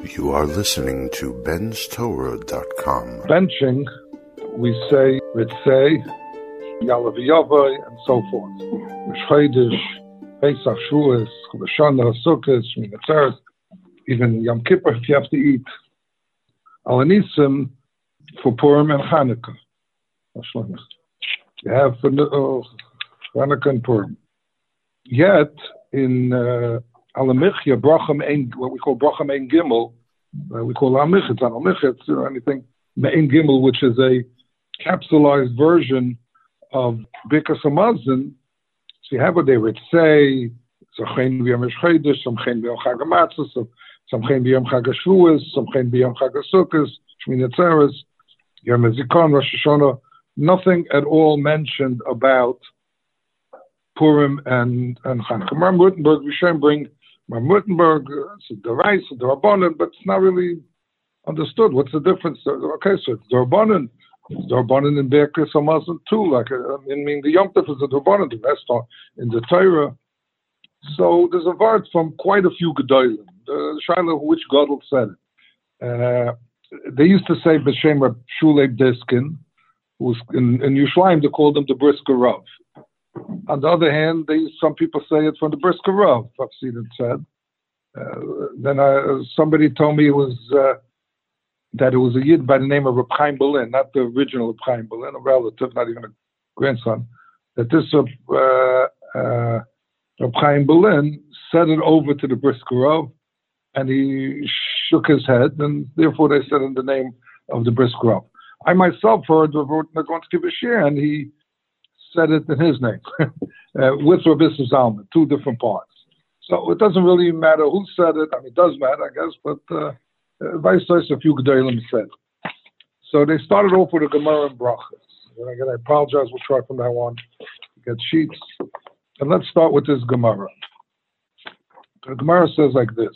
You are listening to benstorah.com. Benching, we say, Ritzei, Yalav Yavai, and so forth. Rosh Chodesh, Pesach, Shavuos, Hoshana, Sukkot, Shmini Atzeres, even Yom Kippur if you have to eat. Al Anisim for Purim and Chanukah. You have for Chanukah and Purim. Yet in Al-Michya, what we call Bracha Mein Gimel, we call Al-Michya, it's not Al-Michya, it's anything Mein Gimel, which is a capsulized version of Birkas Hamazon. So you have what they would say, some chen b'yom Rosh Chodesh, some chen b'yom Chag HaMatzah, some chen b'yom Chag HaShavuos, some chen b'yom Chag HaSukkos, Shmini Atzeres, Yom HaZikaron, Rosh Hashanah. Nothing at all mentioned about Purim and Chanukah. Maram Rutenberg, we should bring Maram Rutenberg, it's the Reis, the Rabbanan, but it's not really understood. What's the difference? Okay, so it's the Rabbanan. It's the Rabbanan in Birkas Hamazon too. Like, I mean, the Yom Tov is the Rabbanan, the rest are in the Torah. So there's a word from quite a few Gedolim. The Shaila, which Gadol said it. They used to say B'Shem Reb Shulei Diskin, who's in Yerushalayim, they called him the Brisker Rav. On the other hand, some people say it from the Brisker Rav, I've seen it said. Then somebody told me that it was a Yid by the name of Reb Chaim Berlin, not the original Reb Chaim Berlin, a relative, not even a grandson, that this Reb Chaim Berlin said it over to the Brisker Rav, and he shook his head, and therefore they said in the name of the Brisker Rav. I myself heard Rav Rotner going to give a share, and he said it in his name, with Rav Issa Zalman, two different parts. So it doesn't really matter who said it. I mean, it does matter, I guess, but vice versa, a few Gedolim said. So they started off with a Gemara and Brachas. And again, I apologize, we'll try from now on to get sheets. And let's start with this Gemara. The Gemara says like this.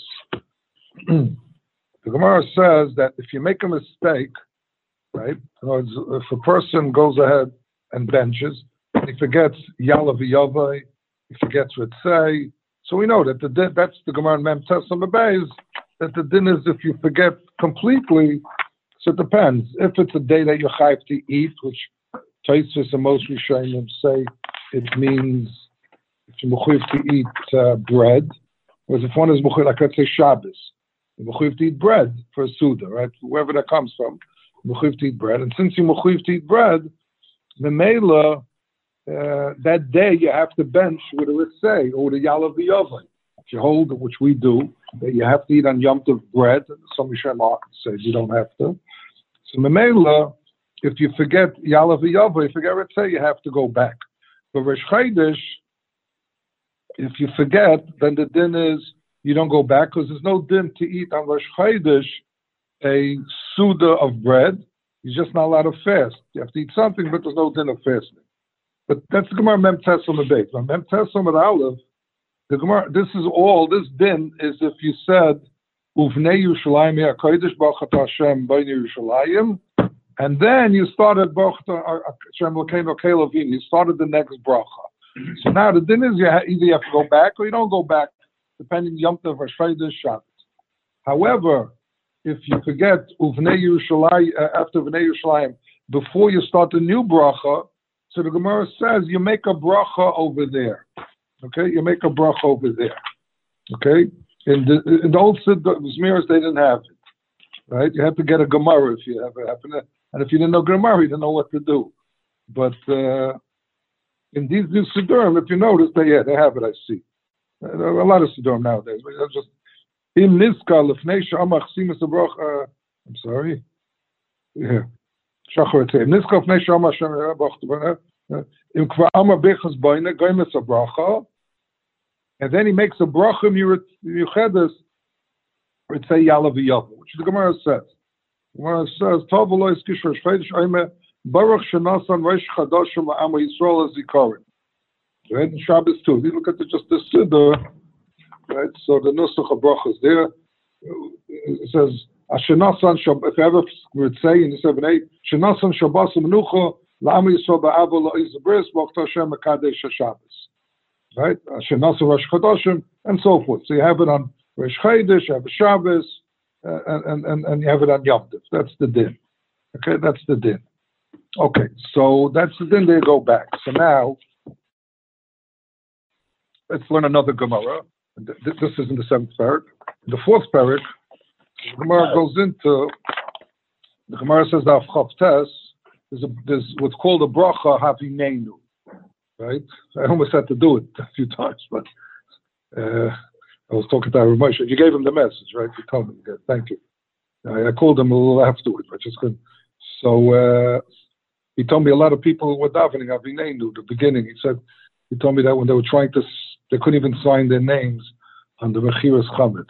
The Gemara says that if you make a mistake, right, in other words, if a person goes ahead and benches, and he forgets Yalav Yavai, he forgets Ritzei, so we know that that's the Gemara in Mem Tes Amud Beis, that the din is if you forget completely, so it depends. If it's a day that you're chayav to eat, which Tosfos and most Rishonim say it means if you're mechuyev to eat bread, whereas if one is mechuyev, like let's say Shabbos, you're mechuyev to eat bread for a Suda, right? Wherever that comes from, you're mechuyev to eat bread. And since you're mechuyev to eat bread, the Mela, that day you have to bench with a Ritzei or with a Yalav Yavai. If you hold, which we do, that you have to eat on Yom Tov bread, some Yisrael says you don't have to. So Memela, if you forget Yalav Yavai, if you forget Ritzei, you have to go back. But Rosh Chodesh, if you forget, then the din is you don't go back because there's no din to eat on Rosh Chodesh a Suda of bread. You're just not allowed to fast. You have to eat something, but there's no din of fasting. But that's the Gemara Mem Tes Amud Beis. Mem Tes Amud Aleph, the Gemara, this din is if you said, Uvnei Yerushalayim HaKodesh Baruch Atah Hashem B'nei Yerushalayim, and then you started Baruch Atah Hashem Elokeinu Kelovim, you started the next bracha. So now the din is either you have to go back or you don't go back, depending Yom Tov, Rosh Chodesh, Shabbos. However, if you forget Uvnei Yerushalayim, after Uvnei Yerushalayim, before you start the new bracha, so the Gemara says you make a bracha over there. Okay, you make a bracha over there. Okay, in the old Zmiras they didn't have it. Right, you have to get a Gemara if you have it. And if you didn't know Gemara, you didn't know what to do. But in these new Siddurim, if you notice, they have it. I see a lot of Siddurim nowadays. But just im niska lefnei she'amach simas bracha. I'm sorry. Yeah. Shachar Tzei. Niska lefnei she'amach bracha. Im kvar amar bechas boine goymes a bracha. And then he makes a bracha miuchedes, it's a Yalav Yavai, which the Gemara says. The Gemara says, Tov v'lo yiskish Rosh Chodesh oime baruch shenasan Rosh Chadashim la'am Yisrael zikaron. Right, in Shabbos too. You look at just the Siddur, right? So the Nusach of bracha is there. It says, Ashenasan Shabbos, if you ever would say in the 7-8, Shenasan Shabbos menucha la'am Yisrael ba'avo la'izabris b'ocht Hashem mekadesh HaShabbos. Right? Shenasa Rosh Chodashim, and so forth. So you have it on Rosh Chodesh, you have Shabbos, and you have it on Yom Tov. That's the din. Okay, that's the din. Okay, so that's the din. They go back. So now let's learn another Gemara. This is in the 7th parak. In the 4th parak, the Gemara goes into. The Gemara says that Chavtes there's what's called a bracha havinenu. Right? I almost had to do it a few times, but I was talking to Rav Moshe. You gave him the message, right? You told me. Thank you. I called him a little afterwards, but just couldn't. So he told me a lot of people were davening Avinenu. The beginning, he told me that when they were trying to, they couldn't even sign their names on the Mechiras Chametz.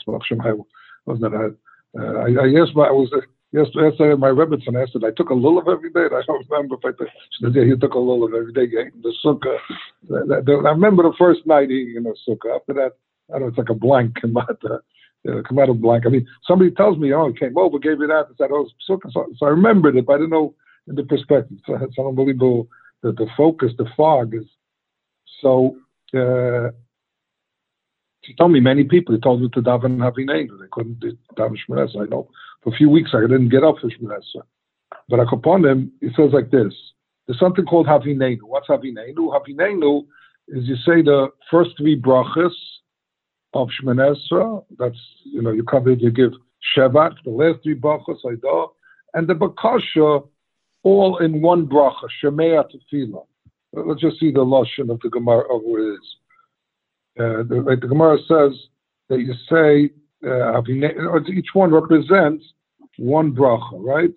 Yesterday my Rebbetzin asked it. I took a lulav every day. I don't remember if I took. She said, yeah, he took a lulav every day. He ate in the sukkah. I remember the first night eating in the sukkah. After that, I don't know, it's like a blank come out of blank. I mean, somebody tells me, he came over, gave you that, and said, sukkah. So I remembered it, but I didn't know in the perspective. So it's unbelievable that the focus, the fog is so. She told me many people. He told me to daven Havinenu. They couldn't daven Shmoneh Esrei. I know for a few weeks I didn't get up for Shmoneh Esrei. But upon him, he says like this: there's something called Havinenu. What's Havinenu? Havinenu is you say the first 3 brachas of Shmoneh Esrei. That's you cover it. You give Shevat, the last 3 brachas, Eidah, and the Bakasha, all in one bracha. Shemea Tefillah. Let's just see the lashon of the Gemara of what it is. The Gemara says that you say each one represents one bracha, right?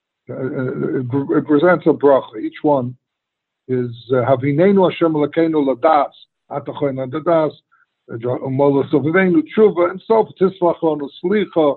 It represents a bracha. Each one is Havinenu Hashem Elokeinu Ladas Atachoin Ladas Umolos Ovivenu Tshuva and so Tisvachon Uslicha.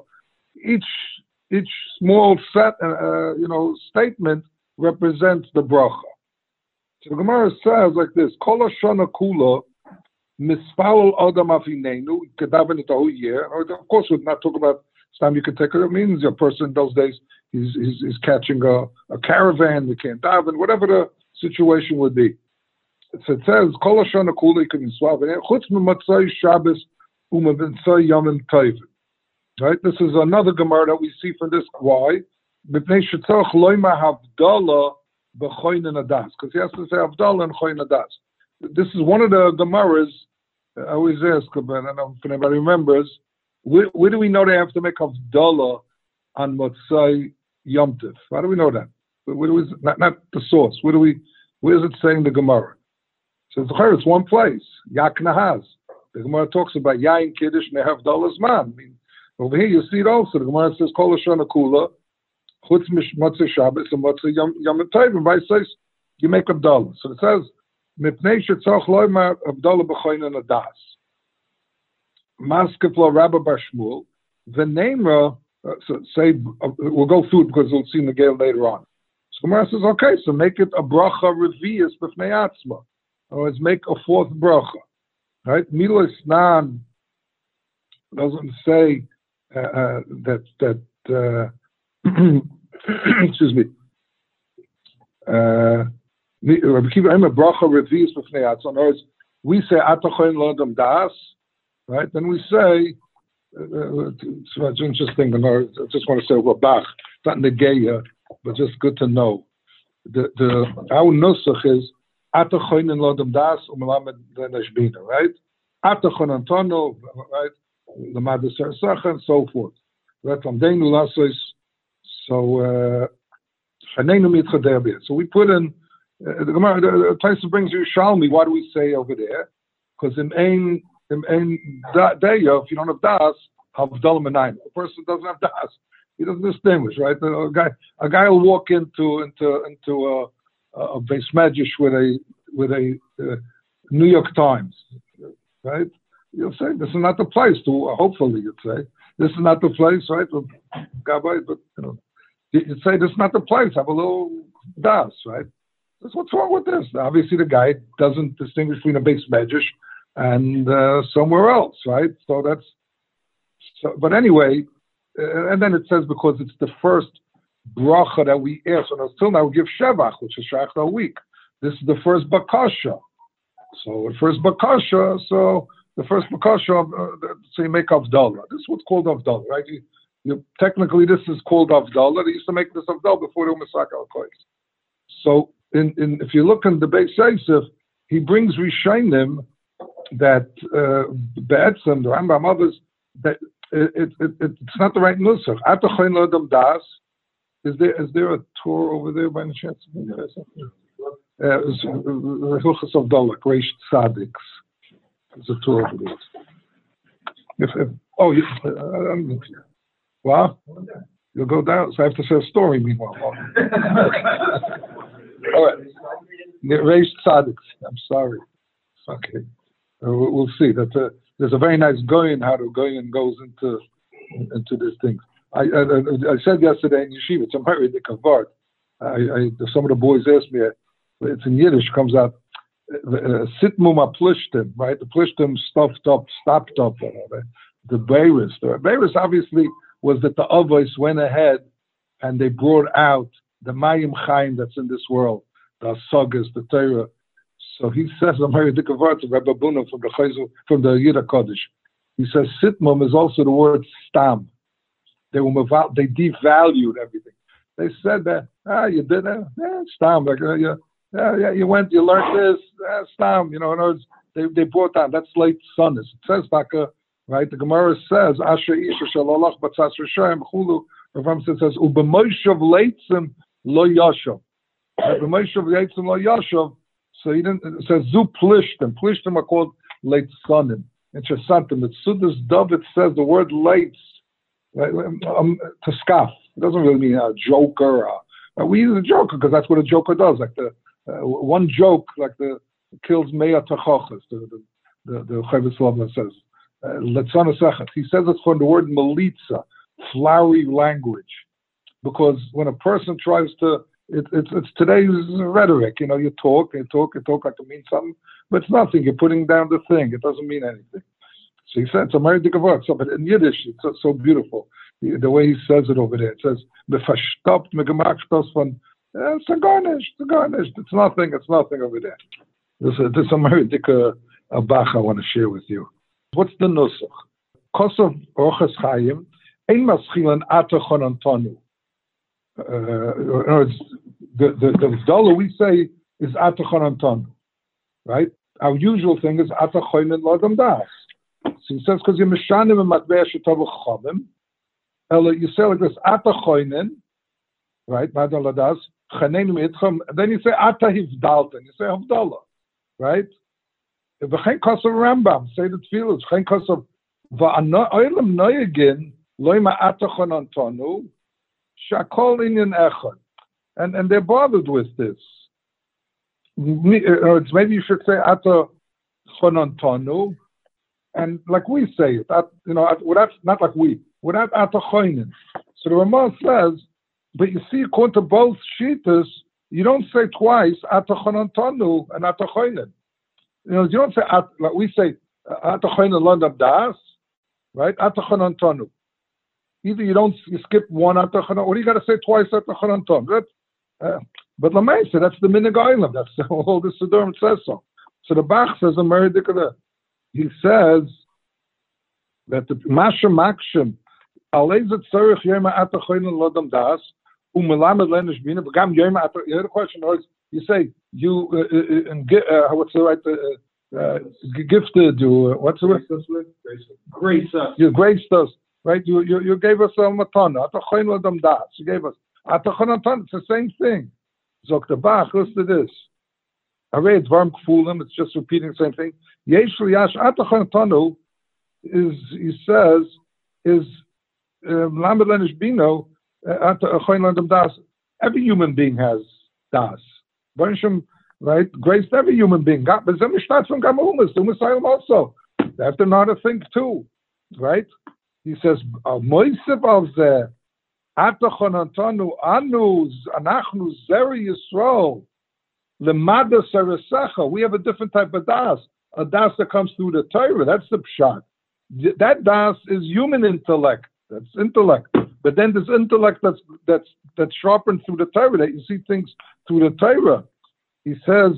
Each small set statement represents the bracha. So the Gemara says like this: Kol Hashana Kula Mispalul Adam Avinenu, Kedaven it a whole year. Of course, we're not talking about time you can take it. It means a person those days he's catching a caravan, we can't daven, whatever the situation would be. So it says, Kol Hashana Kula Yikavim Svav Chutz M'Matzai Shabbos U'Matzai Yomim Tovim. Right? This is another Gemara that we see from this. Why? B'pnei shetzarach loyma havdalah b'choin and adas, because he has to say havdalah and choin adas. This is one of the Gemaras. I always ask, but I don't know if anybody remembers. Where do we know they have to make Havdalah on Motzai Yom Tov? How do we know that? Where do we, not the source. Where is it saying the Gemara? So it's one place. Yak Nahaz. The Gemara talks about Yain Kiddush and Havdalah's man. I mean, over here you see it also. The Gemara says Kol Hashana Kula, Chutz Motzai Shabbos and Motzai Yom Tov. And by says you make Havdalah. So it says. Mipnei shetzarach loyma Havdalah b'choin and adas. Maskefla Rabba Bar Shmuel. V'neimra. Say we'll go through it because we'll see in the Gale later on. So Gemara says, okay, so make it a bracha revius b'fnei atzma. Or let's make a 4th bracha. Right? Milos Nan doesn't say that. Excuse me. Rabbi Kiva, I'm a bracha revius b'fnei atzma. In other words, we say atachoin lodam das, right? Then we say it's interesting. I just want to say Bach. It's not negeya, but just good to know. Our nusach is atachoin lodam das umelamed neshbina, right? Atachon antono, right? Lamad sersacha and so forth. Right? Lamdeinu lasos. So hanenu mitchader b'it. So we put in. The Gemara, the Taisa brings you Shalmi. Why do we say over there? Because in Ein Deya, if you don't have Das, Havdalah Menayim. A person doesn't have Das. He doesn't distinguish, right? A guy will walk into a base medrash with a New York Times, right? You'll say this is not the place to. Hopefully, you'd say this is not the place, right? But you'd say this is not the place. Have a little Das, right? What's wrong with this? Obviously, the guy doesn't distinguish between a base medrash and somewhere else, right? So that's. But anyway, and then it says because it's the first bracha that we ask, and until now we give Shevach, which is Shach a week. This is the first bakasha. So the first bakasha. So you make Havdalah. This is what's called Havdalah, right? technically this is called Avdallah. They used to make this Avdallah before they were Masak al-Kois. So if you look in the Beis Yosef, he brings Rishonim that Be'etzem, the Rambam, others, that it's not the right nusach. Atachoin Lodam Das. Is there a tour over there by any chance? Hilchos Avdallah, Reish Tzadiks. There's a tour over there. Well, you'll go down. So I have to say a story meanwhile. All right. Reish Tzadiks. I'm sorry. Okay. We'll see. That there's a very nice going how the going goes into this thing. I said yesterday in Yeshiva, it's a very big word. Some of the boys asked me, it's in Yiddish, comes out, Sitmum Plishtim, right? The Plishtim stopped up. The Beiris. The Beiris obviously was that the Avos went ahead and they brought out the Mayim Chaim that's in this world, the Asagas, the Torah. So he says, I'm very dick of words, Rabbi Buna from the Yiddish Kodesh. He says, Sitmum is also the word Stam. They devalued everything. They said that, you did it, Stam. Like, you went, you learned this, Stam. In other words, they brought down, that's late sunnis. It says, right? The Gemara says, Asher Isha Shalalach Batzas Rishayim Chulu. Rav says, Ubemoishav Leitzim Lo Yashav. Ubemoishav Leitzim Lo Yashav. So he didn't. It says Zu Plishtim. Plishtim are called late sunnim. Interesting. But Sudas David says the word lates, right, to scoff. It doesn't really mean a joker. We use a joker because that's what a joker does. Like the one joke, like the kills Meya Tachochas. The Chavis Lavna says. Letzana Sechet. He says it's from the word melitza, flowery language, because when a person tries to, it's today's rhetoric. You talk like it means something, but it's nothing. You're putting down the thing. It doesn't mean anything. So he said it's a very big word. So, but in Yiddish, it's so beautiful. The way he says it over there, it says befashtopt megamachtos von it's garnished. It's nothing over there. This is a very big bach I want to share with you. What's the nusach? Kosov Orchas Chaim ein maschilan atachon antonu. The dollar we say is atachon antonu, right? Our usual thing is atachon and lodam das. So he says because you're mishanim and matbei shetav chachamim. You say like this atachon, right? Madal ladas chaneinu mitcham. Then you say atahivdalten. You say havdalah, right? V'chein kosav Rambam, say the tefillah, v'chein kosav v'oilam noyegin loyma atachon antonu shakol inyan echad. And they're bothered with this. Maybe you should say atachon antonu, and like we say it, without, not like we, without atachonin. So the Ramah says, but you see, according to both shittas, you don't say twice atachon antonu and atachonin. You don't say, like we say, Atachon London Das, right? Atachon Antonu. Either you skip one Atachon, or you got to say twice Atachon Antonu. But Lamaisa, that's the Minig Island. That's all the Siddur says so. So the Bach says, he says that the Masha Makshim, Alezet Tzarech Yema Atachon London Das, Umelamed Lenish Bina, Begam Yema Atachon. You heard the question, you say, what's the right, gifted, what's the word? Grace us. You graced us, right? You gave us a matana. Atachon l'adam das. You gave us. Atachon l'adam. It's the same thing. Zok the Bach, listen to this. Arei dvarim kfulim. It's just repeating the same thing. Yesh liyash atachon l'adam is, he says, is lamed lenish bino atachon l'adam das. Every human being has das. Right? Grace every human being. But then starts from Gamahumas, the Messiah also. They have to know how to think too. Right? He says, Moisef al zeh, Atachon antonu, anu, anachnu, zeri Yisrael, lemada saresecha. We have a different type of das. A das that comes through the Torah. That's the pshat. That das is human intellect. That's intellect. But then there's intellect that's sharpened through the Torah, that you see things through the Torah. He says,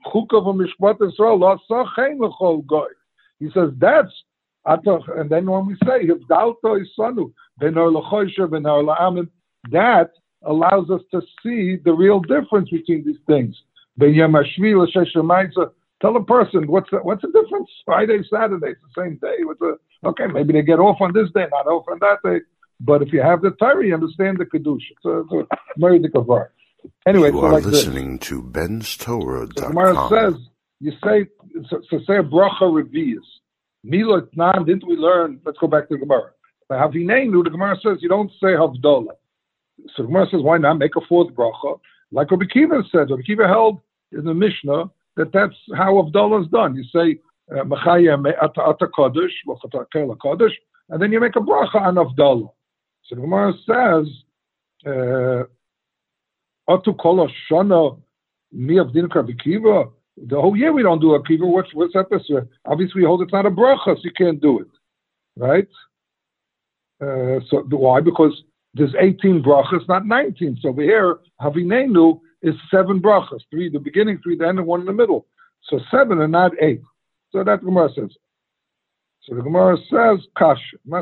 Chukav Mishpat Yisrael Lo Sachein L'Chol Goy. He says that's and then when we say Hivdalto Isanu Benor L'Choisha Benor L'Amim, that allows us to see the real difference between these things. Ben Yom Hashvi L'Sheish L'Maisa. Tell a person what's the difference? Friday, Saturday, it's the same day. Okay, maybe they get off on this day, not off on that day. But if you have the Torah, you understand the Kedusha. It's a very different part. Anyway, you are listening to Ben'sTorah.com. The Gemara says, you say a bracha revius. Mila Tnan, didn't we learn? Let's go back to the Gemara. By Havineinu, the Gemara says you don't say Havdalah. So the Gemara says, why not make a fourth bracha? Like Rabbi Kiva said, Rabbi Kiva held in the Mishnah that's how Havdalah is done. You say, Machaya Ata Kodesh, V'Chatakela Kodesh, and then you make a bracha on Havdalah. So the Gemara says, Atu Kol Shana Mi Avdin Rabbi Kiva. The whole year we don't do a kiva. What's that? This obviously we hold it's not a bracha, so you can't do it, right? So why? Because there's 18 brachas, not 19. So over here, Havineinu is 7 brachas, 3 the beginning, 3 the end, and 1 in the middle. So 7 and not 8. So that the Gemara says. So the Gemara says, Kash.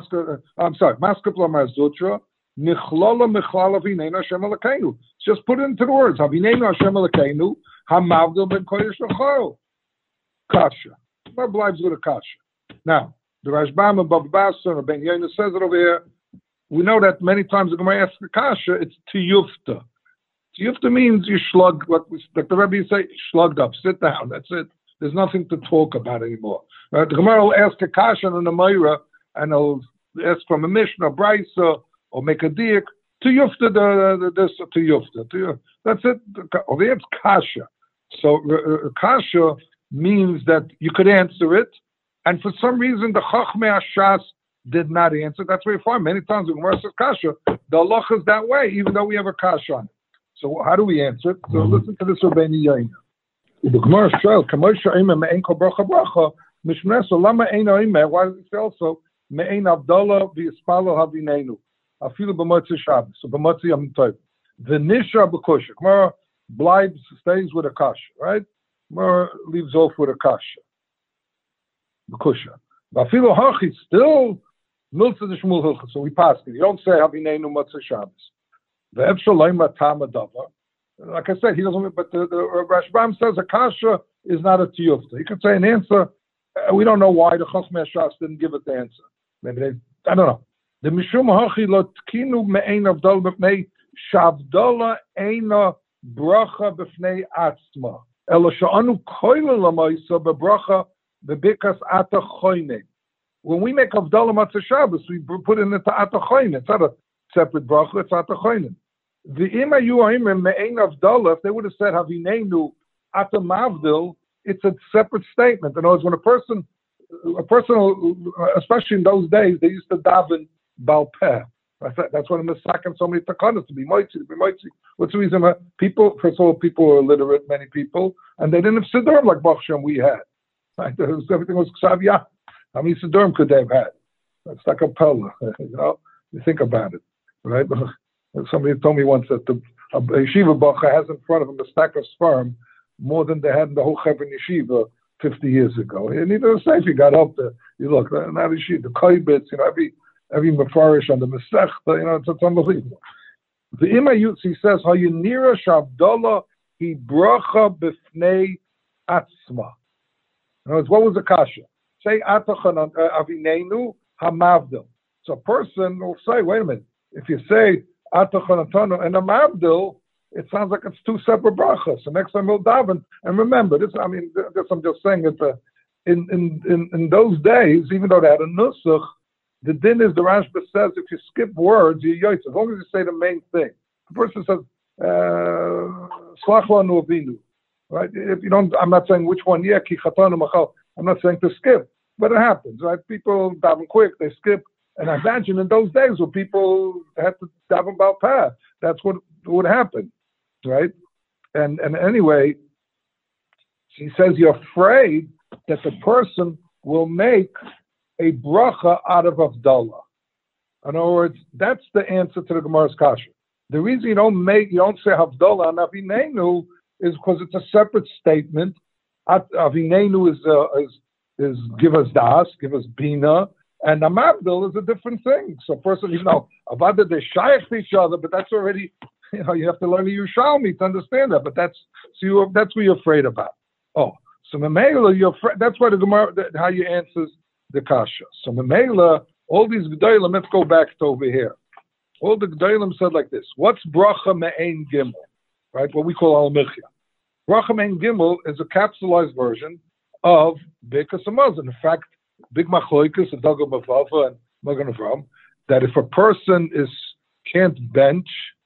Maskep Lamar Zutra. Nichlala Michlala Havineinu Hashem Elokeinu. Just put it into the words. Havineinu Hashem Elokeinu. Hamavdil ben Kodesh L'Chol. Kasha. What blives with a kasha? Now, the Rashbam and Baba Basra and Ben Yaina says it over here. We know that many times the Gemara asks the kasha, it's tiyufta. Tiyufta means you slug, like the Rebbe say, slugged up, sit down, that's it. There's nothing to talk about anymore. Right? The Gemara will ask a kasha and a Meira, and he'll ask from a Mishnah, Brisa, or make a diak, tiyufta, this, tiyufta. That's it. Over here it's kasha. So kasha means that you could answer it, and for some reason the Chachmei Hashas did not answer. That's where you find many times when Gemara says kasha, the halacha is that way, even though we have a kasha on it. So how do we answer it? So listen to this Rabbeinu Yaina. The Gemara says, "Kamosha ima me'en kol bracha bracha mishmeso lama ein oime." Why does it say also me'en Havdalah v'yispalo havineinu afilu b'motzei Shabbos? So b'motzei Yom Tov. The Nisha b'kusha. Gemara stays with a kasha, right? Gemara leaves off with a kasha. B'kusha. Afilu hachi still miltzah the Shmuel Hilchah. So we pass it. You don't say havineinu motzei Shabbos. The Epshalom Tama Davar. Like I said, he doesn't. But the Rashbam says a kasha is not a tiyufta. He could say an answer. We don't know why the Chachmei Hashas didn't give it the answer. Maybe I don't know. The Mishum Hachi Lo Tkinu Me'ein Avdol B'Fnei Shavdola Eina Bracha B'Fnei Atzma Elo Sha'anu Koyle L'Moisa B'Bracha B'Bikas Ata Choyne. When we make Avdala Matzah Shabbos, we put in it to Ata Choyne. It's not a separate bracha. It's Ata Choyne. The Imayuim Me'ein Avdala, if they would have said Havineinu Ata Mavdil, it's a separate statement. In other words, when a person, especially in those days, they used to daven Baal Peh. That's what I'm misaking so many takanas to be moitzi. What's the reason? People, first of all, people were illiterate, many people, and they didn't have siddurim like Baruch Hashem we had. Right? Everything was ksaviyah. How many siddurim could they have had? That's like a pella. You think about it, right? Somebody told me once that a yeshiva bacha has in front of him a stack of sperm more than they had in the whole Chevron yeshiva 50 years ago. And he doesn't say if you got up there, you look, not yeshiva, the koibitz, every mafarish on the Masechta, it's unbelievable. The Imayutz, he says, Hayinira Shavdola Hi Bracha B'Fnei Atzma. In other words, what was the kasha? Say Atachan Avineinu Hamavdil. So a person will say, wait a minute, if you say Atachan Antano and Hamavdil, it sounds like it's 2 separate brachas. So next time we'll daven, and remember this. I mean, this I'm just saying that in those days, even though they had a nusach, the din is the Rashba says if you skip words, you're yoitz. As long as you say the main thing. The person says Slach lanu avinu, right? If you don't, I'm not saying which one. Yeah, ki chatanu machal. I'm not saying to skip, but it happens, right? People daven quick, they skip. And I imagine in those days when people had to daven Baal Peh, that's what would happen, right? And anyway, she says you're afraid that the person will make a bracha out of Avdallah. In other words, that's the answer to the Gemara's kasha. The reason you don't say Havdalah on Avineinu is because it's a separate statement, Avinenu is give us das, give us bina, and Amabdil is a different thing. So, person, Avada they shaykh to each other, but that's already, you have to learn the Yerushalmi to understand that. But that's what you're afraid about. Oh, so Memela, you're afraid. That's why the Gemara, how you answers the kasha. So Memela, all these Gedolim, let's go back to over here. All the Gedolim said like this: what's bracha me'ein gimel? Right, what we call al-michya. Bracha me'ein gimel is a capsulized version of Birkas Hamazon. In fact, big machloikus of Dagam Mavava and Magen Avram, that if a person can't bench,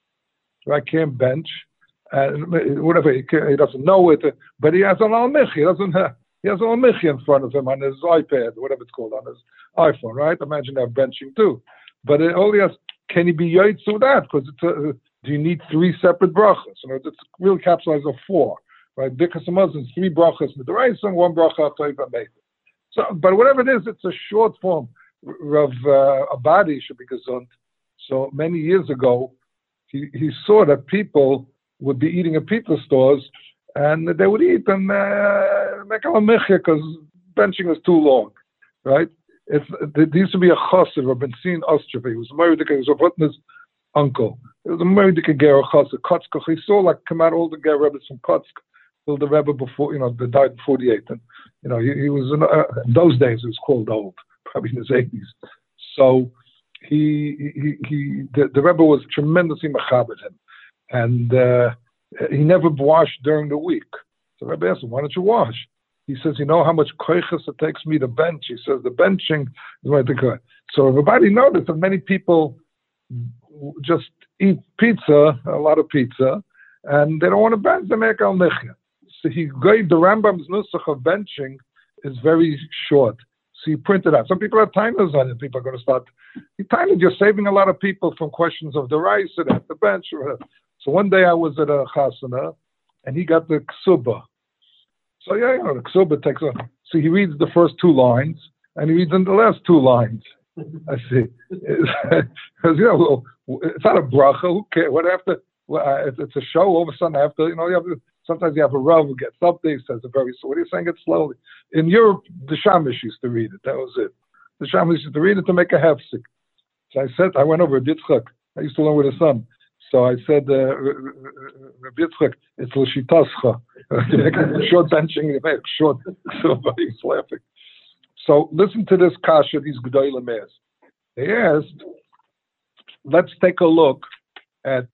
and whatever, he doesn't know it, but he has an al-michi. He has an al-michi in front of him on his iPad, whatever it's called, on his iPhone, right? Imagine they're benching too. But it only has, can he be yoitz with that? Because do you need 3 separate brachas? It's really capsulized of 4, right? Birkas Hamazon is 3 brachas mid'oraisa and 1 bracha toiva meita. So, but whatever it is, it's a short form. Rav Abadi should be gesund. So many years ago, he saw that people would be eating at pizza stores, and they would eat and make a michya because benching was too long, right? There used to be a chassid, Rabbi Sin Ostrovy. He was married to his uncle. It was a married to Ger chassid, Kotzk. He saw come out all the Ger Rebbes from Kotzk till the Rebbe before, they died in 48. And, he was, in those days, it was called old, probably in his 80s. So the Rebbe was tremendously machabed him. And he never washed during the week. So Rebbe asked him, why don't you wash? He says, you know how much koiches it takes me to bench? He says, the benching is what I think. So everybody noticed that many people just eat pizza, a lot of pizza, and they don't want to bench, they make al-michya. So he gave the Rambam's nusach of benching is very short. So he printed out. Some people have timers on it. People are going to start. You're saving a lot of people from questions of the rice and at the bench or whatever. So one day I was at a chasana, and he got the ksuba. So the ksuba takes on. So he reads the first 2 lines, and he reads in the last 2 lines. I see. Because, it's not a bracha. Who cares? What after? It's a show. All of a sudden, sometimes you have a rav who gets up there, says a very, so what are you saying it slowly? In Europe, the Shamish used to read it. That was it. The Shamish used to read it to make a hefsek. So I went over to Yitzchak. I used to learn with his son. So I said, Rabbi Yitzchak, it's l'shitascha. Short benching, short. So he's laughing. So listen to this kasha these Gedolim asked. They asked, let's take a look at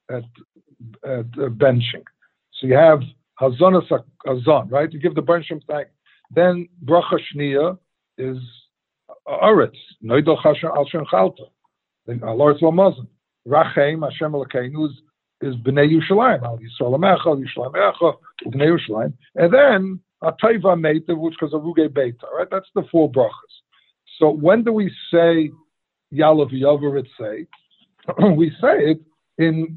benching. So you have Hazon, right? You give the benching thing. Then bracha shniya is aretz. Noidol al shen chalta. Then Lord Lamazon. Rachem Hashem Elokeinu is Bnei Yerushalayim. Al Yisrael Amecha, Yerushalayim Echa, Bnei Yerushalayim. And then a Taiva Meita, which is a Ruge Beita, right? That's the 4 brachas. So when do we say Yalav Yover Ritzei? We say it in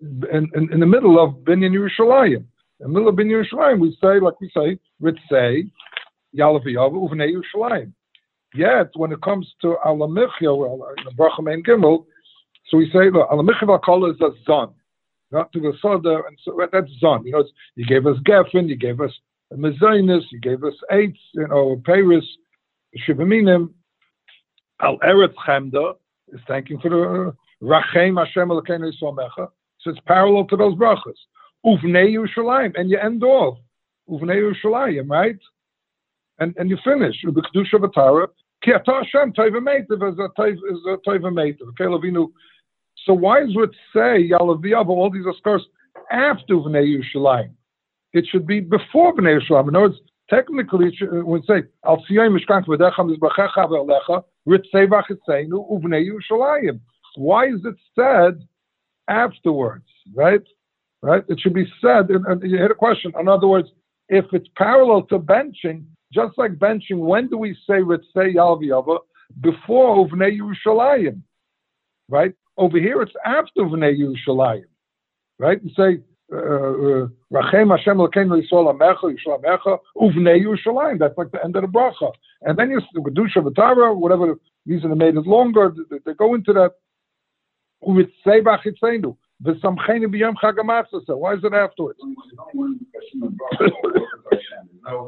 the middle of Binyan Yerushalayim. In the middle of Binyan Yerushalayim, we say Ritzei, Yalav Yover, Uvnei Yerushalayim. Yet when it comes to Alamichya, Bracha Mein Gimel, so we say, look, Alamichya Kol is a zon. Not to the Soda, and so that's zon. You gave us Geffen, you gave us Mezainis, you gave us Eitz, Paris, Shivaminim. Al Eretz Chemda is thanking for the Rachem Hashem Elokeinu Yisrael Mecha. So it's parallel to those brachas. Uvnei Yerushalayim, and you end off Uvnei Yerushalayim, right? And you finish with the Kedusha V'Tara. Ki Ata Hashem Teiva Meitiv is a Teiva Meitiv. So why is it say Yalav V'Yav, all these askars after Uvnei Yerushalayim? It should be before Bnei Yerushalayim. In other words, technically, it should, when we say Al Tziyim Mishkan K'Vedecha Mizbechecha Ve'Alecha Ritzei V'Achitzeinu Uvnei Yerushalayim. Why is it said afterwards? Right? It should be said. And you had a question. In other words, if it's parallel to benching, just like benching, when do we say Ritzei Yalav V'Yava? Before Uvnei Yerushalayim. Right? Over here, it's after Uvnei Yerushalayim. Right? You say Rachem Hashem Elokeinu Yisrael Amecha, Yisrael Amecha, Uvnei Yerushalayim. That's like the end of the bracha. And then you see Kedusha V'Tara, whatever reason they made it longer, they go into that. Ritzei V'Achitzeinu. V'Samcheinu B'Yom Chag HaMatzah. Why is it afterwards?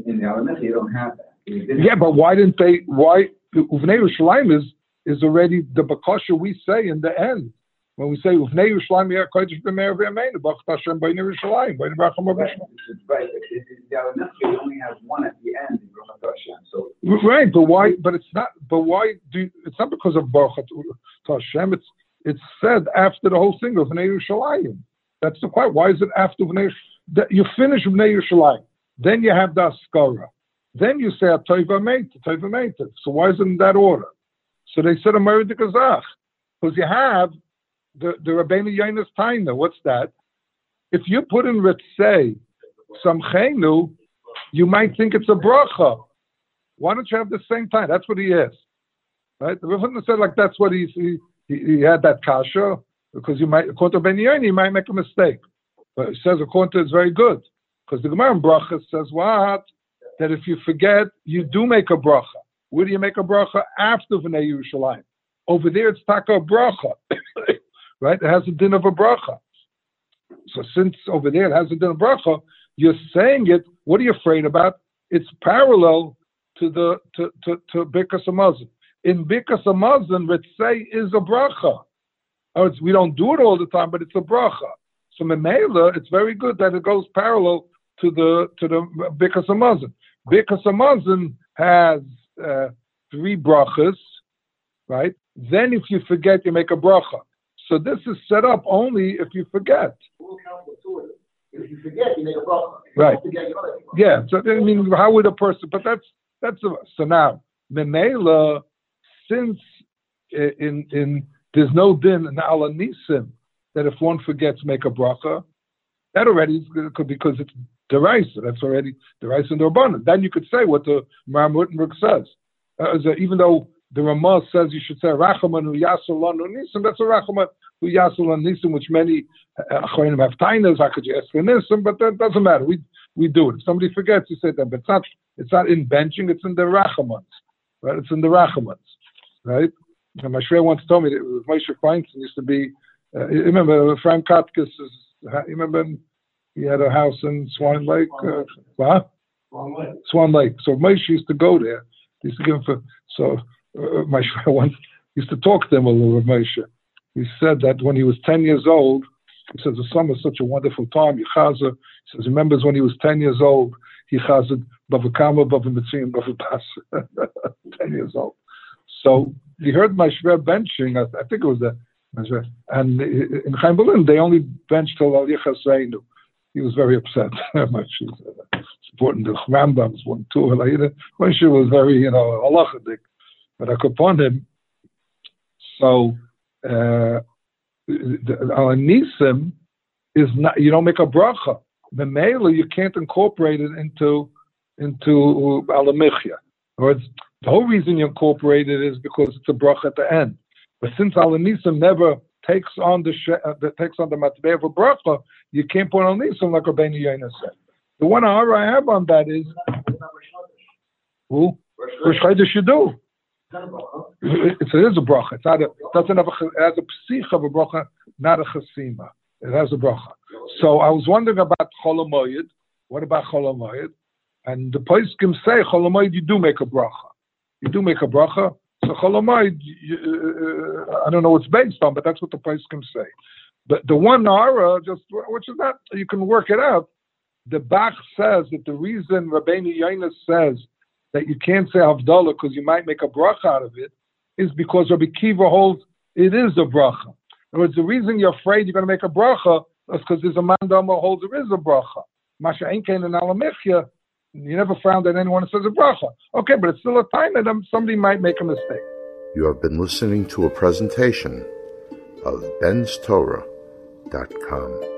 in the Alamech, you don't have that. Yeah, but why didn't they? Why Uvnei Yerushalayim is already the bakasha we say in the end when we say Uvnei Yerushalayim Yer Kodesh B'Meir V'Yameinu Baruch Hashem B'nei Yerushalayim B'nei Baracham B'Shmo. Right, but the Alamech you only have one at the end in Baruch Hashem. So right, but why? But it's not. But why do? It's not because of Baruch Hashem. It's said after the whole thing of Uvnei Yerushalayim. That's the point. Why is it after Uvnei? You finish Uvnei Yerushalayim, then you have the Askara. Then you say a Toiva Meita. So why is it in that order? So they said a Merid Kazach. Because you have the Rabbeinu Yonas Taina. What's that? If you put in Ritzei some Chenu, you might think it's a bracha. Why don't you have the same time? That's what he is. Right? The Rebbe said like that's what he had that kasha, because you might, according to Ben Yoini, you might make a mistake. But it says according to it's very good. Because the Gemara in Bracha says what? That if you forget, you do make a bracha. Where do you make a bracha? After V'nei Yerushalayim. Over there, it's taka bracha. Right? It has a din of a bracha. So since over there it has a din of bracha, you're saying it, what are you afraid about? It's parallel to Birkas Hamazon. In Birkas Hamazon, Ritzei is a bracha. We don't do it all the time, but it's a bracha. So Memela, it's very good that it goes parallel to the Birkas Hamazon. Birkas Hamazon has 3 brachas, right? Then if you forget, you make a bracha. So this is set up only if you forget. If you forget, you make a bracha. Right. Yeah. So I mean, how would a person? But that's so now Memela, since in there's no din in Ala Nisim that if one forgets, make a bracha. That already is good because it's deraisa. That's already deraisa and Rabbanan. Then you could say what the Maram Wittenberg says. Even though the Ramah says you should say Rachaman hu yasel lanu nisim, that's a Rachaman hu yasel lanu nisim, which many Achronim have tainas. How could you ask for nisim? But that doesn't matter. We do it. If somebody forgets, you say that. But it's not in benching. It's in the Rachamans. Right? It's in the Rachamans. Right? And my Shreya once told me that Moshe Feinstein used to be. You remember Frank Katkis? You remember he had a house in Swan Lake. Swan Lake. So Moshe used to go there. He used to give him for. So my Shreya once used to talk to him a little with Moshe. He said that when he was 10 years old, he says the summer is such a wonderful time. He says he remembers when he was 10 years old, he chazed Bavakama, Bavamitzim, Bavabas. 10 years old. So he heard my Shver benching. I think it was that. And in Chaim Berlin, they only benched till Al Yichas. He was very upset. Supporting the Rambams, one, two. Moshe was very, halachadik. But I could upon him. So Al Nisim is not. You don't make a bracha. The Mela, you can't incorporate it into Al Michya. In other words, the whole reason you incorporate it is because it's a bracha at the end. But since Al Nisim never takes on the matbeh of a bracha, you can't put Al Nisim like Rabbeinu Yonas said. The one I have on that is who? Rosh Chodesh you do. It is a bracha. It has a psich of a bracha, not a chasima. It has a bracha. So I was wondering about Chol HaMoed. What about Chol HaMoed? And the poskim say Chol HaMoed you do make a bracha. You do make a bracha. So Chol HaMoed, I don't know what's based on, but that's what the poskim say. But the one Nara, which is not, you can work it out. The Bach says that the reason Rabbeinu Yonas says that you can't say Havdalah because you might make a bracha out of it is because Rabbi Kiva holds it is a bracha. In other words, the reason you're afraid you're going to make a bracha is because there's a man who holds there is a bracha. Masha Einkein and Alamichya, you never found that anyone says a bracha. Okay, but it's still a time that somebody might make a mistake. You have been listening to a presentation of benstorah.com.